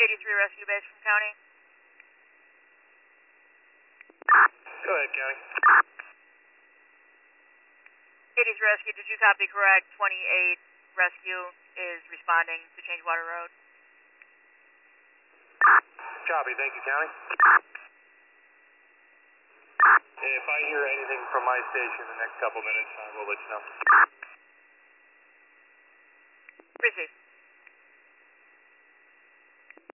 83 Rescue Base from County. Go ahead, County. 83 Rescue, did you copy correct? 28 Rescue is responding to Changewater Road. Copy, thank you, County. If I hear anything from my station in the next couple minutes, I will let you know. Received.